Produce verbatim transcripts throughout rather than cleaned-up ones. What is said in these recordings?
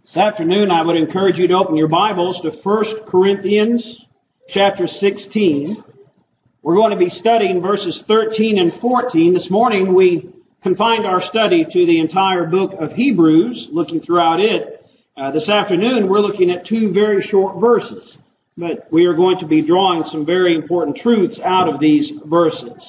This afternoon, I would encourage you to open your Bibles to First Corinthians chapter sixteen. We're going to be studying verses thirteen and fourteen. This morning, we confined our study to the entire book of Hebrews, looking throughout it. Uh, this afternoon, we're looking at two very short verses, but we are going to be drawing some very important truths out of these verses.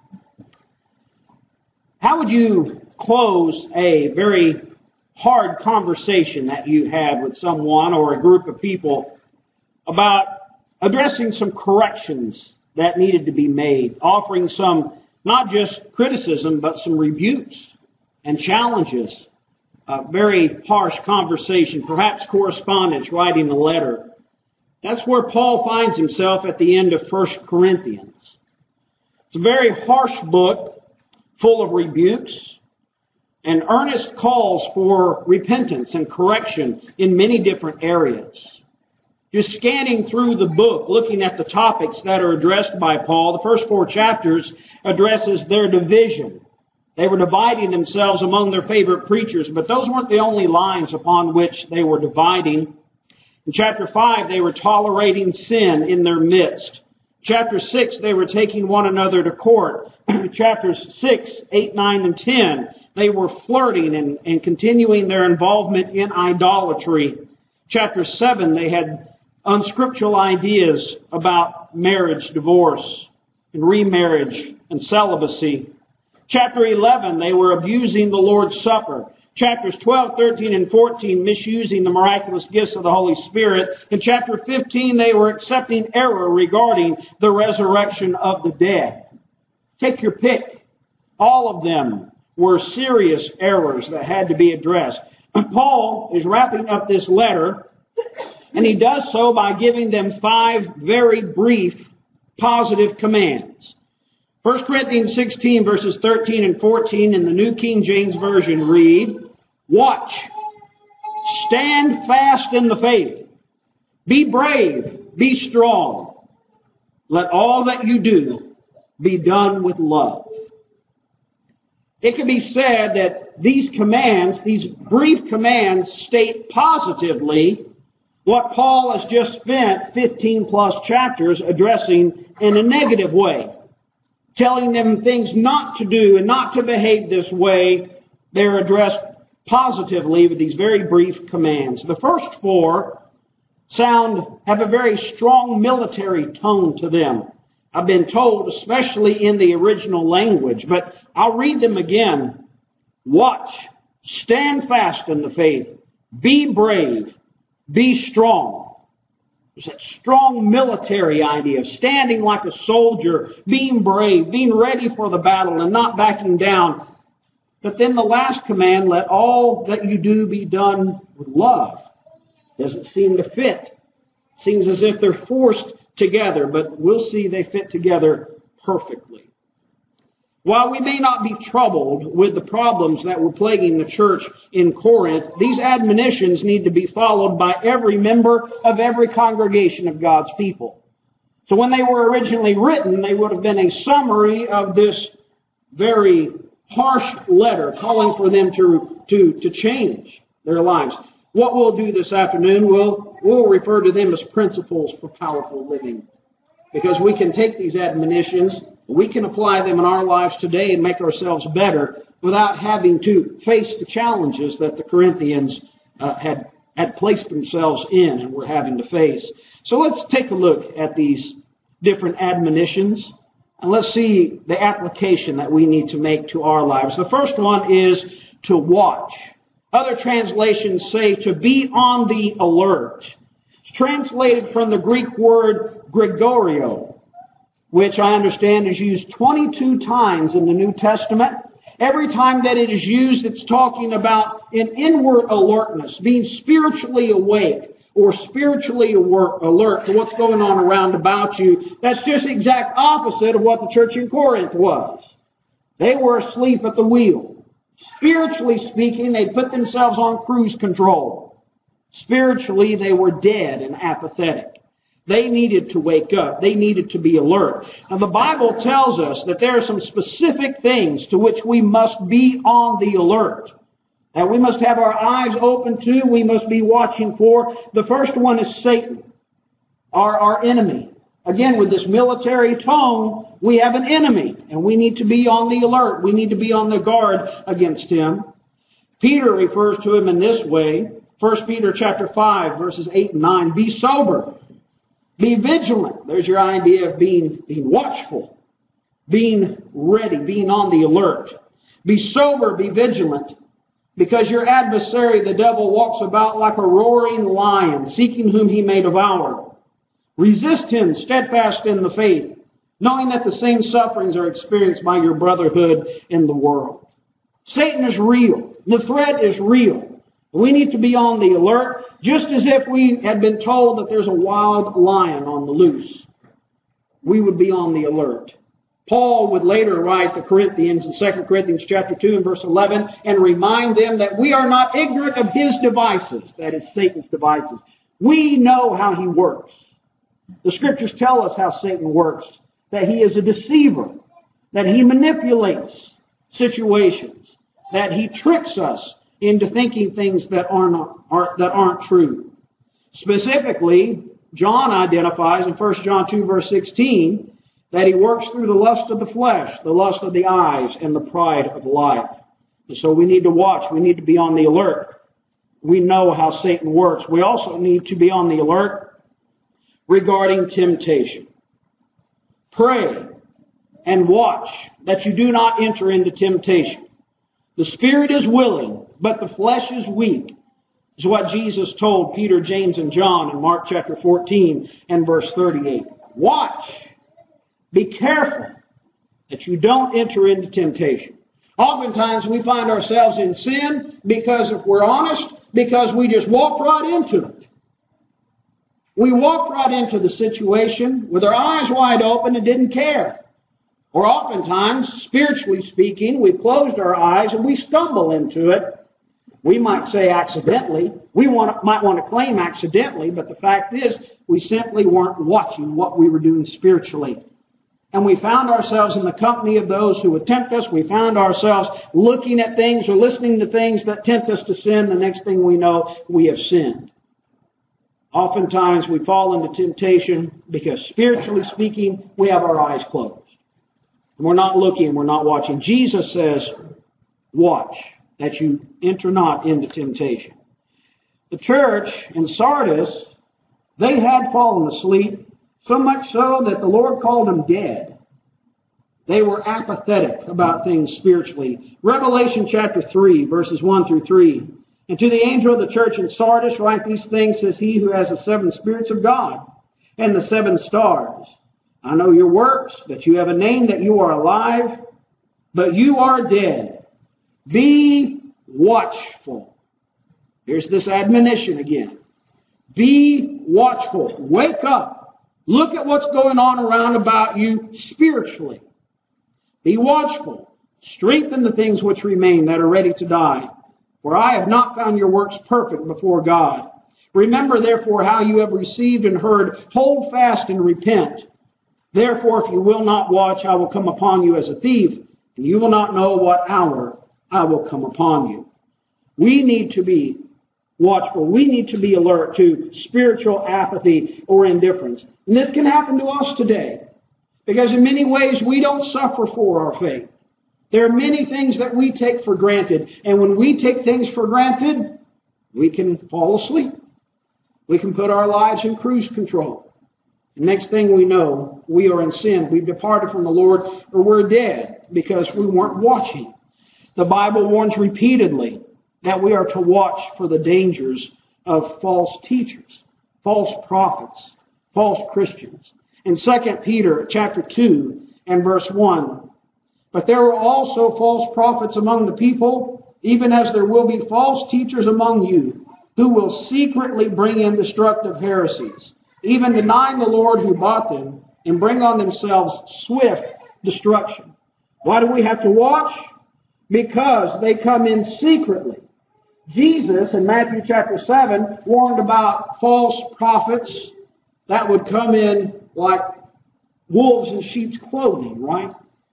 How would you close a very hard conversation that you had with someone or a group of people about addressing some corrections that needed to be made, offering some, not just criticism, but some rebukes and challenges? A very harsh conversation, perhaps correspondence, writing a letter. That's where Paul finds himself at the end of First Corinthians. It's a very harsh book, full of rebukes and earnest calls for repentance and correction in many different areas. Just scanning through the book, looking at the topics that are addressed by Paul, the first four chapters addresses their division. They were dividing themselves among their favorite preachers, but those weren't the only lines upon which they were dividing. In chapter five, they were tolerating sin in their midst. Chapter six, they were taking one another to court. Chapters six, eight, nine, and ten, they were flirting and, and continuing their involvement in idolatry. Chapter seven, they had unscriptural ideas about marriage, divorce, and remarriage, and celibacy. Chapter eleven, they were abusing the Lord's Supper. Chapters twelve, thirteen, and fourteen, misusing the miraculous gifts of the Holy Spirit. In chapter fifteen, they were accepting error regarding the resurrection of the dead. Take your pick. All of them were serious errors that had to be addressed. Paul is wrapping up this letter, and he does so by giving them five very brief positive commands. First Corinthians sixteen, verses thirteen and fourteen in the New King James Version read, "Watch, stand fast in the faith, be brave, be strong. Let all that you do be done with love." It can be said that these commands, these brief commands, state positively what Paul has just spent fifteen plus chapters addressing in a negative way. Telling them things not to do and not to behave this way. They're addressed positively with these very brief commands. The first four sound, have a very strong military tone to them. I've been told, especially in the original language, but I'll read them again. Watch, stand fast in the faith, be brave, be strong. There's that strong military idea of standing like a soldier, being brave, being ready for the battle and not backing down. But then the last command, let all that you do be done with love. Doesn't seem to fit. Seems as if they're forced together, but we'll see they fit together perfectly. While we may not be troubled with the problems that were plaguing the church in Corinth, these admonitions need to be followed by every member of every congregation of God's people. So when they were originally written, they would have been a summary of this very harsh letter calling for them to, to, to change their lives. What we'll do this afternoon, we'll, we'll refer to them as principles for powerful living. Because we can take these admonitions, we can apply them in our lives today and make ourselves better without having to face the challenges that the Corinthians uh, had, had placed themselves in and were having to face. So let's take a look at these different admonitions and let's see the application that we need to make to our lives. The first one is to watch. Other translations say to be on the alert. It's translated from the Greek word Gregorio, which I understand is used twenty-two times in the New Testament. Every time that it is used, it's talking about an inward alertness, being spiritually awake or spiritually alert to what's going on around about you. That's just the exact opposite of what the church in Corinth was. They were asleep at the wheel. Spiritually speaking, they put themselves on cruise control. Spiritually, they were dead and apathetic. They needed to wake up. They needed to be alert. Now, the Bible tells us that there are some specific things to which we must be on the alert. that we must have our eyes open to, we must be watching for. The first one is Satan, our, our enemy. Again, with this military tone, we have an enemy, and we need to be on the alert. We need to be on the guard against him. Peter refers to him in this way. First Peter chapter five, verses eight and nine. Be sober. Be vigilant. There's your idea of being, being watchful, being ready, being on the alert. Be sober, be vigilant, because your adversary, the devil, walks about like a roaring lion, seeking whom he may devour. Resist him, steadfast in the faith, knowing that the same sufferings are experienced by your brotherhood in the world. Satan is real. The threat is real. We need to be on the alert, just as if we had been told that there's a wild lion on the loose. We would be on the alert. Paul would later write to Corinthians in Second Corinthians chapter two and verse eleven and remind them that we are not ignorant of his devices, that is Satan's devices. We know how he works. The Scriptures tell us how Satan works, that he is a deceiver, that he manipulates situations, that he tricks us into thinking things that are not, are, that aren't true. Specifically, John identifies in First John two verse sixteen that he works through the lust of the flesh, the lust of the eyes, and the pride of life. And so we need to watch. We need to be on the alert. We know how Satan works. We also need to be on the alert regarding temptation. Pray and watch that you do not enter into temptation. The spirit is willing, but the flesh is weak, is what Jesus told Peter, James, and John in Mark chapter fourteen and verse thirty-eight. Watch. Be careful that you don't enter into temptation. Oftentimes we find ourselves in sin because, if we're honest, because we just walked right into it. We walked right into the situation with our eyes wide open and didn't care. Or oftentimes, spiritually speaking, we've closed our eyes and we stumble into it. We might say accidentally. We want, might want to claim accidentally, but the fact is we simply weren't watching what we were doing spiritually. And we found ourselves in the company of those who would tempt us. We found ourselves looking at things or listening to things that tempt us to sin. The next thing we know, we have sinned. Oftentimes we fall into temptation because, spiritually speaking, we have our eyes closed. And we're not looking, we're not watching. Jesus says, watch that you enter not into temptation. The church in Sardis, they had fallen asleep, so much so that the Lord called them dead. They were apathetic about things spiritually. Revelation chapter three, verses one through three. And to the angel of the church in Sardis write these things, says he who has the seven spirits of God and the seven stars. I know your works, that you have a name, that you are alive, but you are dead. Be watchful. Here's this admonition again. Be watchful. Wake up. Look at what's going on around about you spiritually. Be watchful. Strengthen the things which remain that are ready to die. For I have not found your works perfect before God. Remember therefore how you have received and heard. Hold fast and repent. Therefore, if you will not watch, I will come upon you as a thief, and you will not know what hour I will come upon you. We need to be watchful. We need to be alert to spiritual apathy or indifference. And this can happen to us today, because in many ways we don't suffer for our faith. There are many things that we take for granted, and when we take things for granted, we can fall asleep. We can put our lives in cruise control. The next thing we know, we are in sin. We've departed from the Lord, or we're dead because we weren't watching. The Bible warns repeatedly that we are to watch for the dangers of false teachers, false prophets, false Christians. In Second Peter chapter two and verse one, but there were also false prophets among the people, even as there will be false teachers among you, who will secretly bring in destructive heresies, even denying the Lord who bought them, and bring on themselves swift destruction. Why do we have to watch? Because they come in secretly. Jesus, in Matthew chapter seven, warned about false prophets that would come in like wolves in sheep's clothing, right?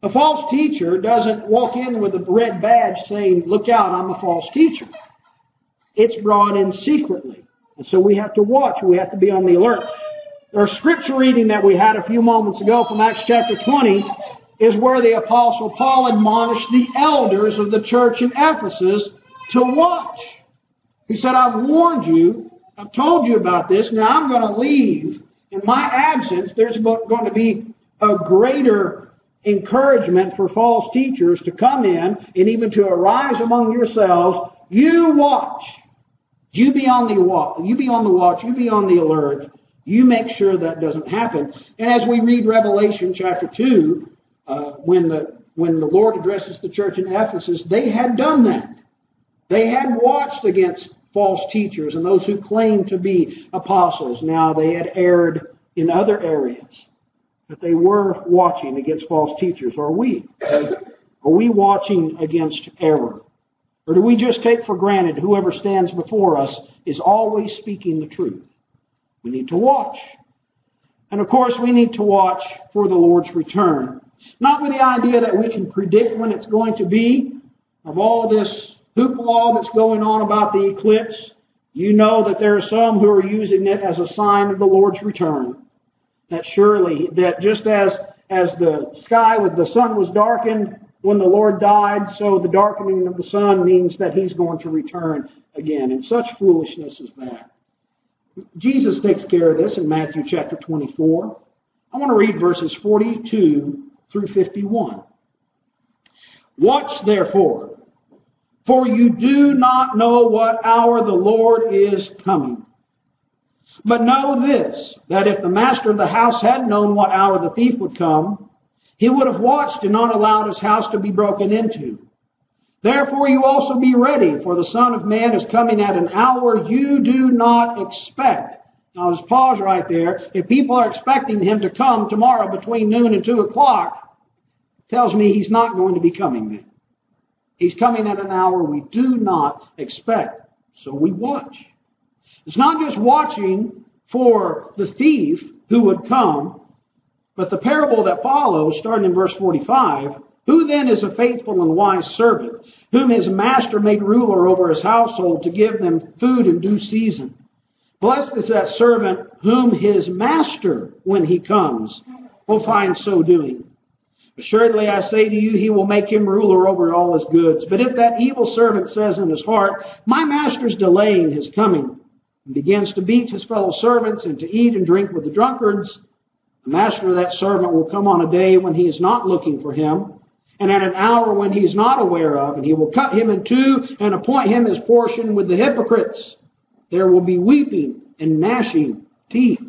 A false teacher doesn't walk in with a red badge saying, look out, I'm a false teacher. It's brought in secretly. And so we have to watch. We have to be on the alert. Our scripture reading that we had a few moments ago from Acts chapter twenty is where the Apostle Paul admonished the elders of the church in Ephesus to watch. He said, I've warned you. I've told you about this. Now I'm going to leave. In my absence, there's going to be a greater encouragement for false teachers to come in and even to arise among yourselves. You watch. You be on the watch. You be on the watch. You be on the alert. You make sure that doesn't happen. And as we read Revelation chapter two, uh, when the when the Lord addresses the church in Ephesus, they had done that. They had watched against false teachers and those who claimed to be apostles. Now they had erred in other areas. But they were watching against false teachers. Are we? Are we watching against error? Or do we just take for granted whoever stands before us is always speaking the truth? We need to watch. And of course, we need to watch for the Lord's return. Not with the idea that we can predict when it's going to be. Of all this hoopla that's going on about the eclipse, you know that there are some who are using it as a sign of the Lord's return. That surely, that just as, as the sky with the sun was darkened when the Lord died, so the darkening of the sun means that He's going to return again. And such foolishness as that. Jesus takes care of this in Matthew chapter twenty-four. I want to read verses forty-two through fifty-one. Watch therefore, for you do not know what hour the Lord is coming. But know this, that if the master of the house had known what hour the thief would come, he would have watched and not allowed his house to be broken into. Therefore you also be ready, for the Son of Man is coming at an hour you do not expect. Now just pause right there. If people are expecting Him to come tomorrow between noon and two o'clock, it tells me He's not going to be coming then. He's coming at an hour we do not expect. So we watch. It's not just watching for the thief who would come, but the parable that follows, starting in verse forty-five, who then is a faithful and wise servant, whom his master made ruler over his household to give them food in due season? Blessed is that servant whom his master, when he comes, will find so doing. Assuredly I say to you, he will make him ruler over all his goods. But if that evil servant says in his heart, my master's delaying his coming, and begins to beat his fellow servants and to eat and drink with the drunkards, the master of that servant will come on a day when he is not looking for him, and at an hour when he is not aware of, and he will cut him in two and appoint him his portion with the hypocrites. There will be weeping and gnashing teeth.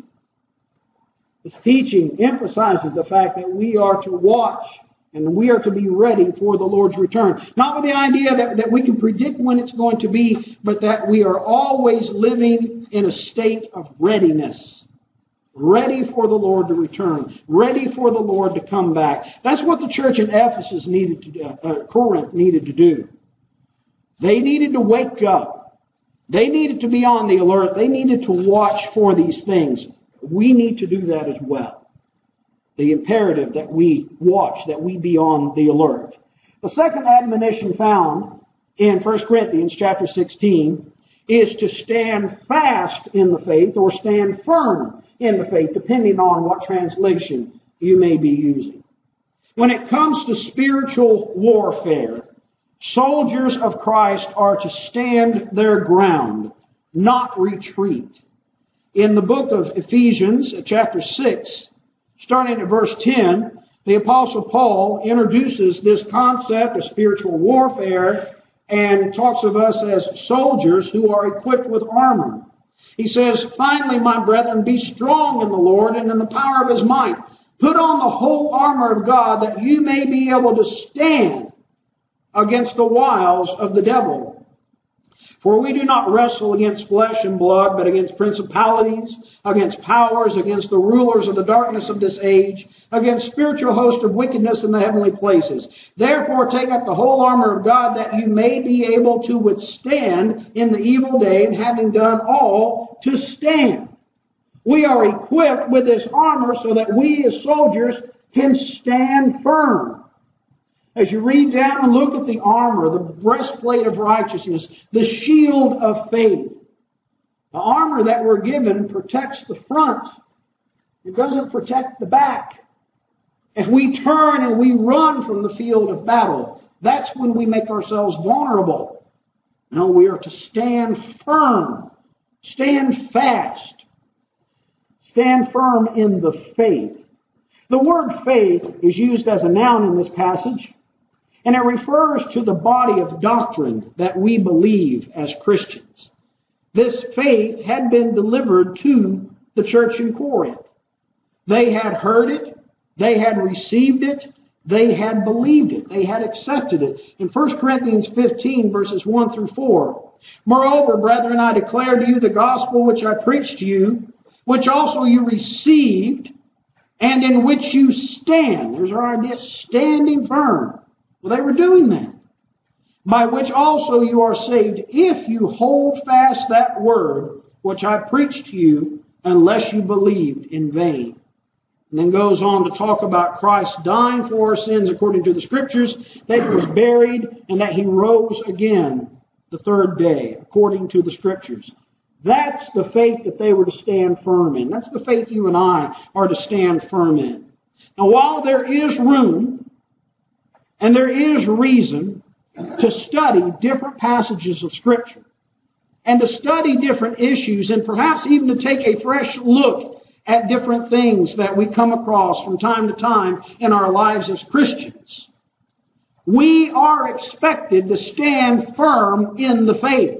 This teaching emphasizes the fact that we are to watch and we are to be ready for the Lord's return. Not with the idea that, that we can predict when it's going to be, but that we are always living in a state of readiness. Ready for the Lord to return. Ready for the Lord to come back. That's what the church in Ephesus needed to do, uh, Corinth needed to do. They needed to wake up. They needed to be on the alert. They needed to watch for these things. We need to do that as well. The imperative that we watch, that we be on the alert. The second admonition found in First Corinthians chapter sixteen is to stand fast in the faith or stand firm in the faith, depending on what translation you may be using. When it comes to spiritual warfare, soldiers of Christ are to stand their ground, not retreat. In the book of Ephesians, chapter six, starting at verse ten, the Apostle Paul introduces this concept of spiritual warfare and talks of us as soldiers who are equipped with armor. He says, finally, my brethren, be strong in the Lord and in the power of His might. Put on the whole armor of God that you may be able to stand against the wiles of the devil. For we do not wrestle against flesh and blood, but against principalities, against powers, against the rulers of the darkness of this age, against spiritual hosts of wickedness in the heavenly places. Therefore take up the whole armor of God that you may be able to withstand in the evil day, and having done all, to stand. We are equipped with this armor so that we as soldiers can stand firm. As you read down and look at the armor, the breastplate of righteousness, the shield of faith, the armor that we're given protects the front. It doesn't protect the back. If we turn and we run from the field of battle, that's when we make ourselves vulnerable. No, we are to stand firm, stand fast, stand firm in the faith. The word faith is used as a noun in this passage, and it refers to the body of doctrine that we believe as Christians. This faith had been delivered to the church in Corinth. They had heard it, they had received it, they had believed it, they had accepted it. In First Corinthians fifteen, verses one through four, "Moreover, brethren, I declare to you the gospel which I preached to you, which also you received, and in which you stand." There's our idea, standing firm. Well, they were doing that. "By which also you are saved, if you hold fast that word which I preached to you, unless you believed in vain." And then goes on to talk about Christ dying for our sins according to the Scriptures, that He was buried, and that He rose again the third day according to the Scriptures. That's the faith that they were to stand firm in. That's the faith you and I are to stand firm in. Now, while there is room and there is reason to study different passages of Scripture and to study different issues and perhaps even to take a fresh look at different things that we come across from time to time in our lives as Christians, we are expected to stand firm in the faith.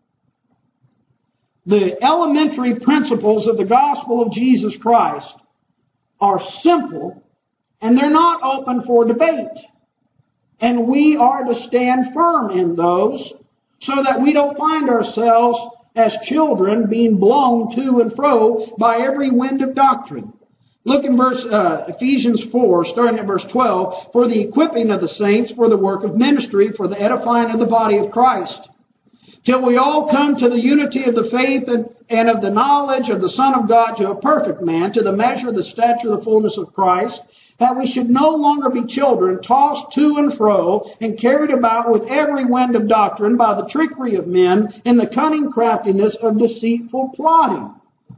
The elementary principles of the gospel of Jesus Christ are simple, and they're not open for debate. And we are to stand firm in those so that we don't find ourselves as children being blown to and fro by every wind of doctrine. Look in verse uh, Ephesians four, starting at verse twelve, "For the equipping of the saints, for the work of ministry, for the edifying of the body of Christ, till we all come to the unity of the faith and, and of the knowledge of the Son of God, to a perfect man, to the measure of the stature of the fullness of Christ, that we should no longer be children, tossed to and fro, and carried about with every wind of doctrine by the trickery of men, in the cunning craftiness of deceitful plotting."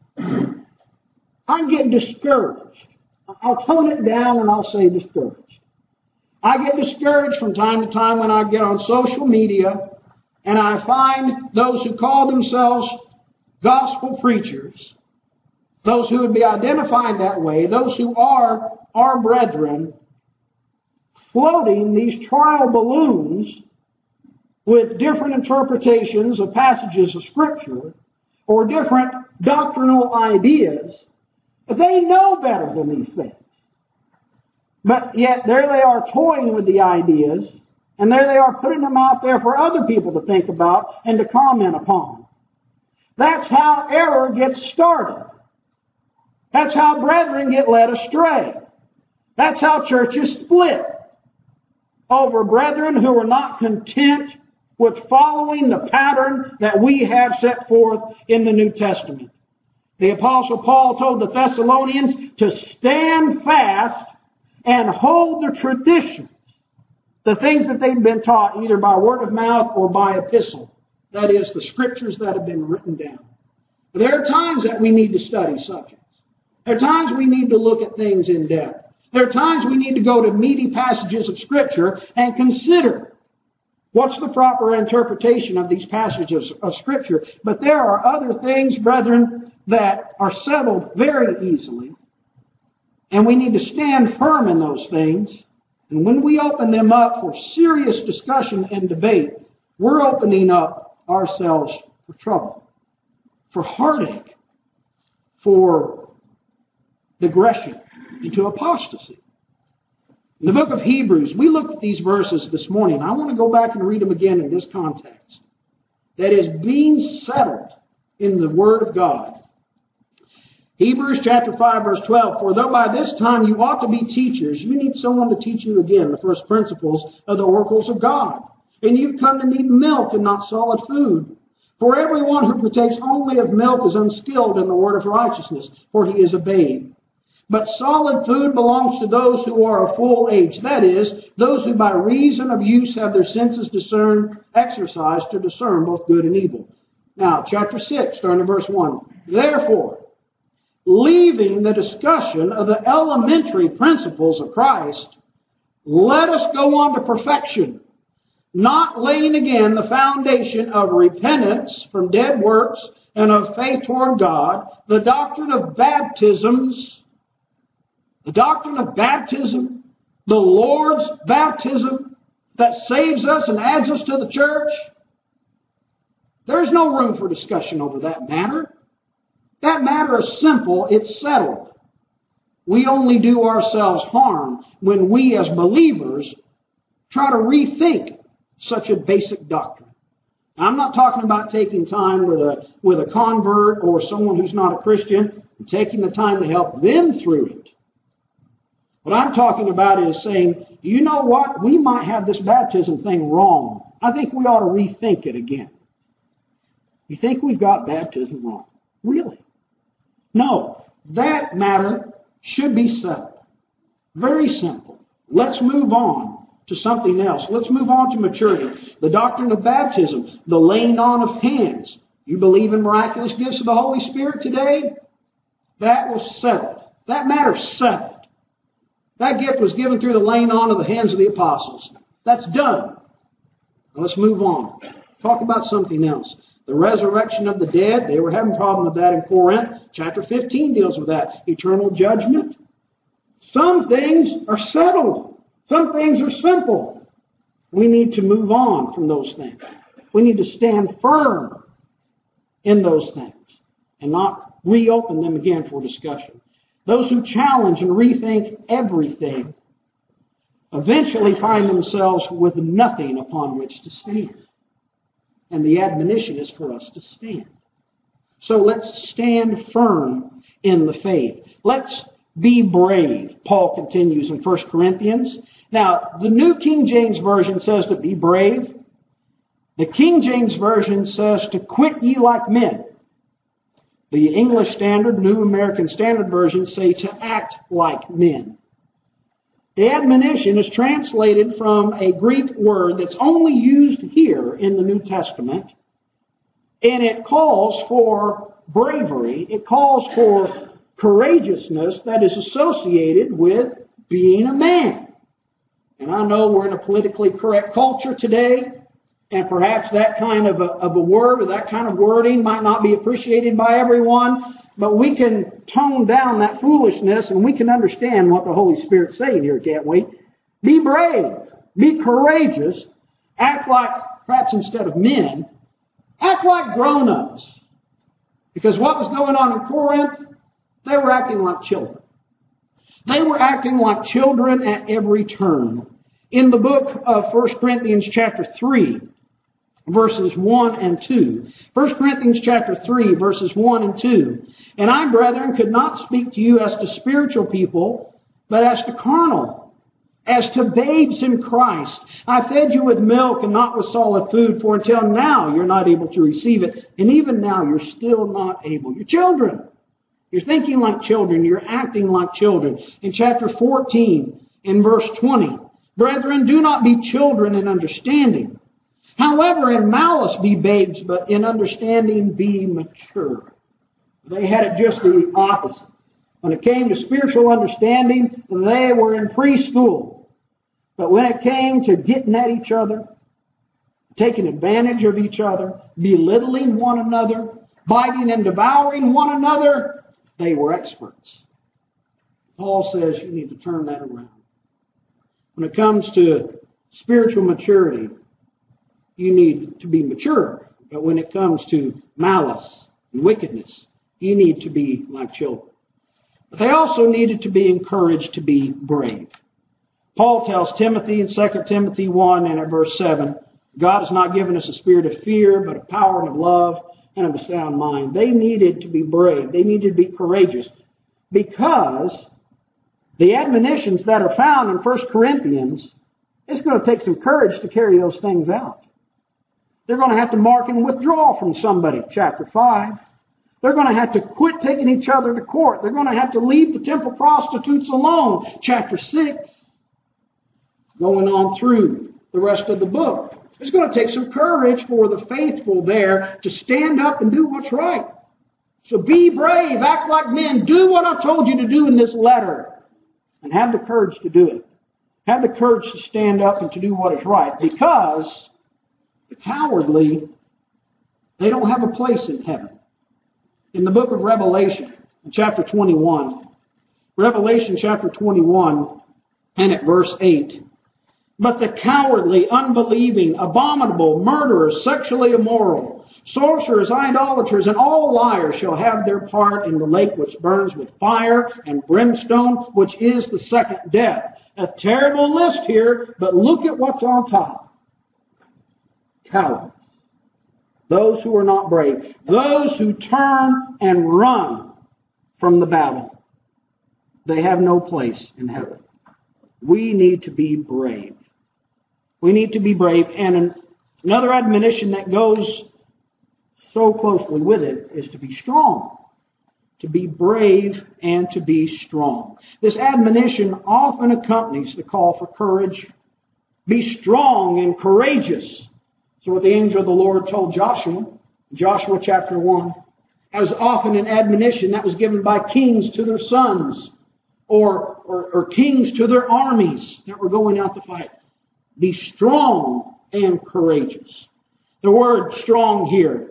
I get discouraged. I'll tone it down and I'll say discouraged. I get discouraged from time to time when I get on social media and I find those who call themselves gospel preachers, those who would be identified that way, those who are our brethren, floating these trial balloons with different interpretations of passages of Scripture or different doctrinal ideas. They know better than these things. But yet there they are toying with the ideas, and there they are putting them out there for other people to think about and to comment upon. That's how error gets started. That's how brethren get led astray. That's how churches split over brethren who are not content with following the pattern that we have set forth in the New Testament. The Apostle Paul told the Thessalonians to stand fast and hold the traditions, the things that they've been taught either by word of mouth or by epistle. That is, the Scriptures that have been written down. There are times that we need to study subjects. There are times we need to look at things in depth. There are times we need to go to meaty passages of Scripture and consider what's the proper interpretation of these passages of Scripture. But there are other things, brethren, that are settled very easily. And we need to stand firm in those things. And when we open them up for serious discussion and debate, we're opening up ourselves for trouble, for heartache, for digression into apostasy. In the book of Hebrews, we looked at these verses this morning. I want to go back and read them again in this context. That is, being settled in the Word of God. Hebrews chapter five, verse twelve, "For though by this time you ought to be teachers, you need someone to teach you again the first principles of the oracles of God. And you've come to need milk and not solid food. For everyone who partakes only of milk is unskilled in the word of righteousness, for he is a babe. But solid food belongs to those who are of full age. That is, those who by reason of use have their senses discerned, exercised to discern both good and evil. Now, chapter six, starting in verse one. Therefore, leaving the discussion of the elementary principles of Christ, let us go on to perfection, not laying again the foundation of repentance from dead works and of faith toward God, the doctrine of baptisms, the doctrine of baptism, the Lord's baptism that saves us and adds us to the church. There's no room for discussion over that matter. That matter is simple. It's settled. We only do ourselves harm when we as believers try to rethink such a basic doctrine. Now, I'm not talking about taking time with a, with a convert or someone who's not a Christian and taking the time to help them through it. What I'm talking about is saying, you know what? We might have this baptism thing wrong. I think we ought to rethink it again. You think we've got baptism wrong? Really? No. That matter should be settled. Very simple. Let's move on to something else. Let's move on to maturity. The doctrine of baptism, the laying on of hands. You believe in miraculous gifts of the Holy Spirit today? That was settled. That matter's settled. That gift was given through the laying on of the hands of the apostles. That's done. Now let's move on. Talk about something else. The resurrection of the dead. They were having a problem with that in Corinth. Chapter fifteen deals with that. Eternal judgment. Some things are settled. Some things are simple. We need to move on from those things. We need to stand firm in those things and not reopen them again for discussion. Those who challenge and rethink everything eventually find themselves with nothing upon which to stand. And the admonition is for us to stand. So let's stand firm in the faith. Let's be brave, Paul continues in First Corinthians. Now, the New King James Version says to be brave. The King James Version says to quit ye like men. The English Standard, New American Standard Version say to act like men. The admonition is translated from a Greek word that's only used here in the New Testament, and it calls for bravery. It calls for courageousness that is associated with being a man. And I know we're in a politically correct culture today, and perhaps that kind of a, of a word or that kind of wording might not be appreciated by everyone, but we can tone down that foolishness and we can understand what the Holy Spirit's saying here, can't we? Be brave. Be courageous. Act like, perhaps instead of men, act like grown-ups. Because what was going on in Corinth, they were acting like children. They were acting like children at every turn. In the book of First Corinthians chapter three, verses one and two. First Corinthians chapter three, verses one and two. And I, brethren, could not speak to you as to spiritual people, but as to carnal, as to babes in Christ. I fed you with milk and not with solid food, for until now you're not able to receive it. And even now you're still not able. You're children. You're thinking like children. You're acting like children. In chapter fourteen, in verse twenty, brethren, do not be children in understanding. However, in malice be babes, but in understanding be mature. They had it just the opposite. When it came to spiritual understanding, they were in preschool. But when it came to getting at each other, taking advantage of each other, belittling one another, biting and devouring one another, they were experts. Paul says you need to turn that around. When it comes to spiritual maturity, you need to be mature. But when it comes to malice and wickedness, you need to be like children. But they also needed to be encouraged to be brave. Paul tells Timothy in Second Timothy one and at verse seven, God has not given us a spirit of fear, but of power and of love and of a sound mind. They needed to be brave. They needed to be courageous because the admonitions that are found in First Corinthians, it's going to take some courage to carry those things out. They're going to have to mark and withdraw from somebody, chapter five. They're going to have to quit taking each other to court. They're going to have to leave the temple prostitutes alone. Chapter six, going on through the rest of the book. It's going to take some courage for the faithful there to stand up and do what's right. So be brave, act like men, do what I told you to do in this letter, and have the courage to do it. Have the courage to stand up and to do what is right, because the cowardly, they don't have a place in heaven. In the book of Revelation, in chapter twenty-one, Revelation chapter twenty-one, and at verse eight, but the cowardly, unbelieving, abominable, murderers, sexually immoral, sorcerers, idolaters, and all liars shall have their part in the lake which burns with fire and brimstone, which is the second death. A terrible list here, but look at what's on top. Cowards. Those who are not brave. Those who turn and run from the battle. They have no place in heaven. We need to be brave. We need to be brave. And another admonition that goes so closely with it is to be strong. To be brave and to be strong. This admonition often accompanies the call for courage. Be strong and courageous. So what the angel of the Lord told Joshua, Joshua chapter one, as often an admonition that was given by kings to their sons, or, or, or kings to their armies that were going out to fight. Be strong and courageous. The word strong here,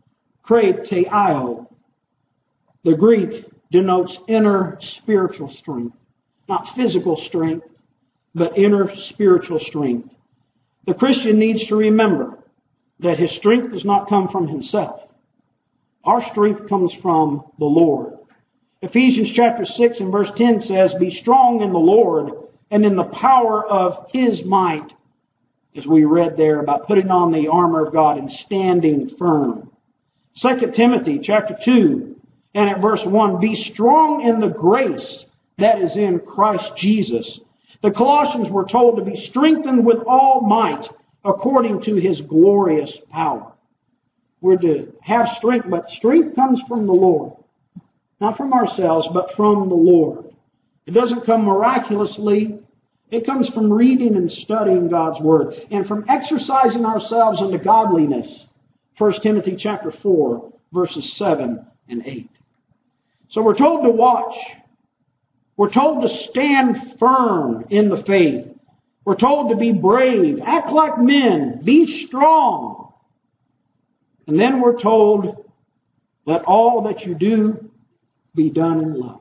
krateio, the Greek denotes inner spiritual strength. Not physical strength, but inner spiritual strength. The Christian needs to remember that his strength does not come from himself. Our strength comes from the Lord. Ephesians chapter six and verse ten says, be strong in the Lord and in the power of His might, as we read there about putting on the armor of God and standing firm. Second Timothy chapter two and at verse one, be strong in the grace that is in Christ Jesus. The Colossians were told to be strengthened with all might according to His glorious power. We're to have strength, but strength comes from the Lord. Not from ourselves, but from the Lord. It doesn't come miraculously. It comes from reading and studying God's Word and from exercising ourselves unto godliness. First Timothy chapter four, verses seven and eight. So we're told to watch. We're told to stand firm in the faith. We're told to be brave, act like men, be strong. And then we're told, let all that you do be done in love.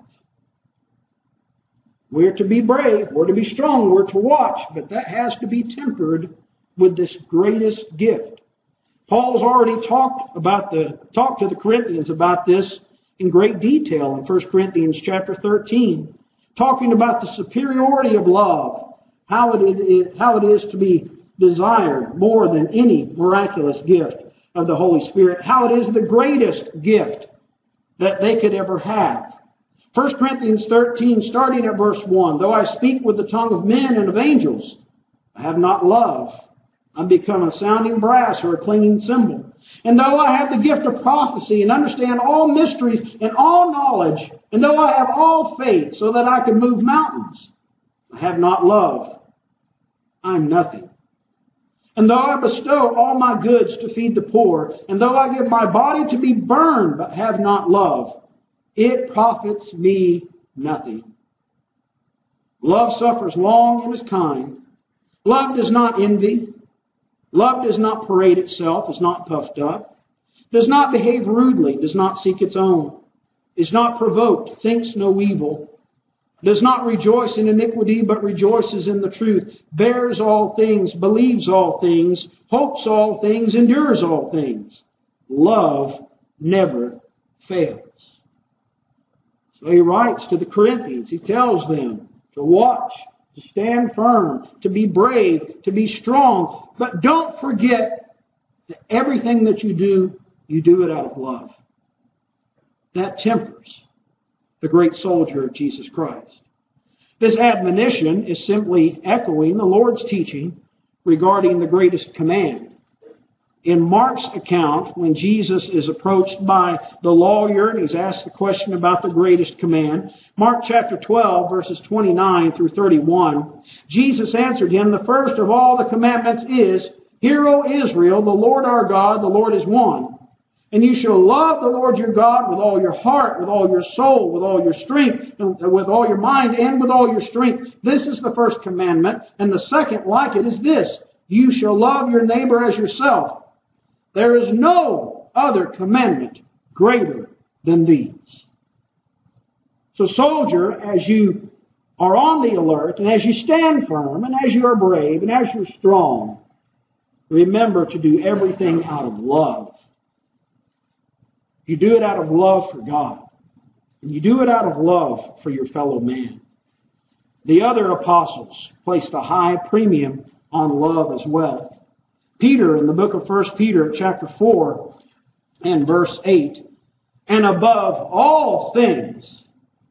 We're to be brave, we're to be strong, we're to watch, but that has to be tempered with this greatest gift. Paul's already talked about the talked to the Corinthians about this in great detail in First Corinthians chapter thirteen, talking about the superiority of love, how it is, how it is to be desired more than any miraculous gift of the Holy Spirit, how it is the greatest gift that they could ever have. First Corinthians thirteen, starting at verse one, though I speak with the tongue of men and of angels, I have not love. I'm become a sounding brass or a clanging cymbal. And though I have the gift of prophecy and understand all mysteries and all knowledge, and though I have all faith so that I can move mountains, I have not love. I'm nothing. And though I bestow all my goods to feed the poor, and though I give my body to be burned but have not love, it profits me nothing. Love suffers long and is kind. Love does not envy. Love does not parade itself, is not puffed up, does not behave rudely, does not seek its own, is not provoked, thinks no evil, does not rejoice in iniquity, but rejoices in the truth, bears all things, believes all things, hopes all things, endures all things. Love never fails. So he writes to the Corinthians, he tells them to watch, to stand firm, to be brave, to be strong. But don't forget that everything that you do, you do it out of love. That tempers the great soldier of Jesus Christ. This admonition is simply echoing the Lord's teaching regarding the greatest command. In Mark's account, when Jesus is approached by the lawyer and he's asked the question about the greatest command, Mark chapter twelve, verses twenty-nine through thirty-one, Jesus answered him, "The first of all the commandments is, Hear, O Israel, the Lord our God, the Lord is one. And you shall love the Lord your God with all your heart, with all your soul, with all your strength, and with all your mind, and with all your strength. This is the first commandment. And the second like it is this, you shall love your neighbor as yourself. There is no other commandment greater than these." So soldier, as you are on the alert, and as you stand firm, and as you are brave, and as you're strong, remember to do everything out of love. You do it out of love for God. And you do it out of love for your fellow man. The other apostles placed a high premium on love as well. Peter, in the book of First Peter, chapter four, and verse eight, "And above all things,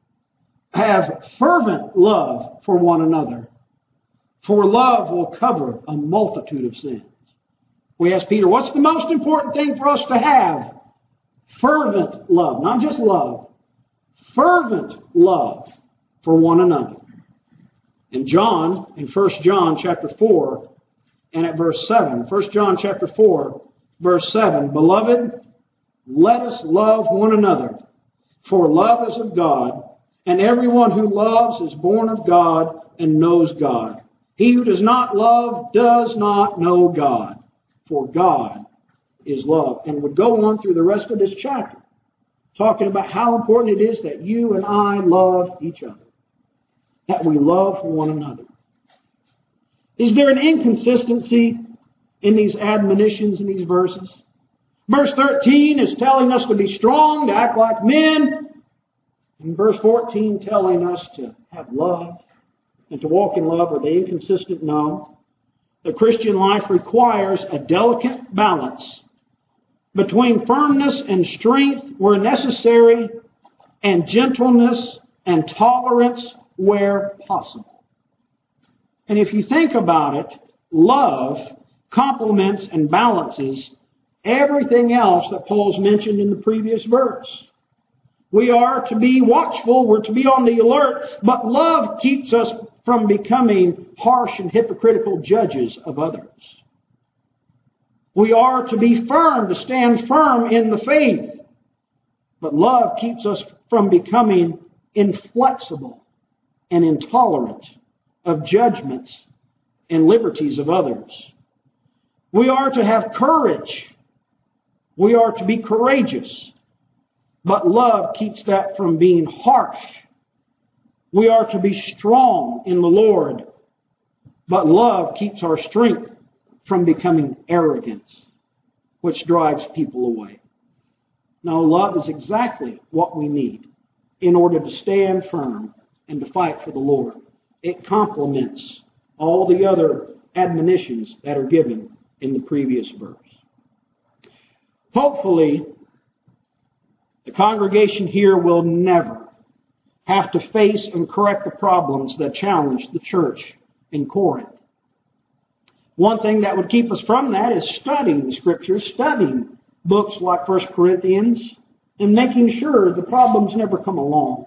have fervent love for one another, for love will cover a multitude of sins." We ask Peter, what's the most important thing for us to have? Fervent love, not just love. Fervent love for one another. And John, in First John chapter four, and at verse seven, First John chapter four, verse seven, "Beloved, let us love one another, for love is of God, and everyone who loves is born of God and knows God. He who does not love does not know God, for God is love." And would go on through the rest of this chapter, talking about how important it is that you and I love each other, that we love one another. Is there an inconsistency in these admonitions in these verses? Verse thirteen is telling us to be strong, to act like men. And verse fourteen telling us to have love and to walk in love. Are they inconsistent? No. The Christian life requires a delicate balance between firmness and strength where necessary, and gentleness and tolerance where possible. And if you think about it, love complements and balances everything else that Paul's mentioned in the previous verse. We are to be watchful, we're to be on the alert, but love keeps us from becoming harsh and hypocritical judges of others. We are to be firm, to stand firm in the faith, but love keeps us from becoming inflexible and intolerant of judgments and liberties of others. We are to have courage. We are to be courageous. But love keeps that from being harsh. We are to be strong in the Lord. But love keeps our strength from becoming arrogance, which drives people away. No, love is exactly what we need in order to stand firm and to fight for the Lord. It complements all the other admonitions that are given in the previous verse. Hopefully, the congregation here will never have to face and correct the problems that challenge the church in Corinth. One thing that would keep us from that is studying the Scriptures, studying books like First Corinthians, and making sure the problems never come along.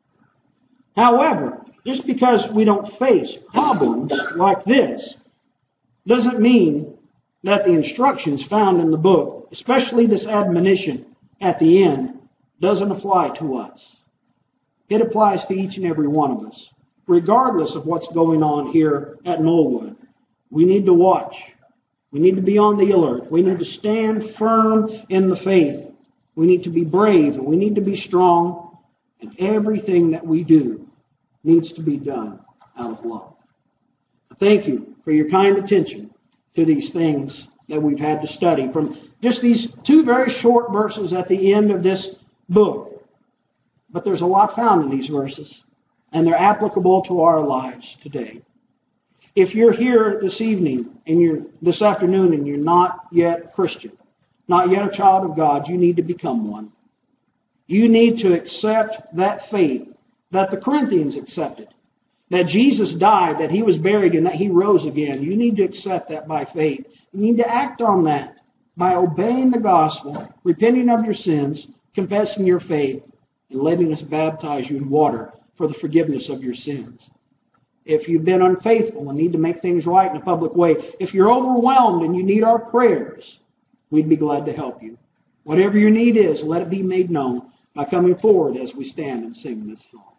However, just because we don't face problems like this doesn't mean that the instructions found in the book, especially this admonition at the end, doesn't apply to us. It applies to each and every one of us, regardless of what's going on here at Knollwood. We need to watch. We need to be on the alert. We need to stand firm in the faith. We need to be brave, and we need to be strong. And everything that we do needs to be done out of love. Thank you for your kind attention to these things that we've had to study from just these two very short verses at the end of this book. But there's a lot found in these verses, and they're applicable to our lives today. If you're here this evening and you're this afternoon and you're not yet a Christian, not yet a child of God, you need to become one. You need to accept that faith that the Corinthians accepted, that Jesus died, that He was buried, and that He rose again. You need to accept that by faith. You need to act on that by obeying the gospel, repenting of your sins, confessing your faith, and letting us baptize you in water for the forgiveness of your sins. If you've been unfaithful and need to make things right in a public way, if you're overwhelmed and you need our prayers, we'd be glad to help you. Whatever your need is, let it be made known by coming forward as we stand and sing this song.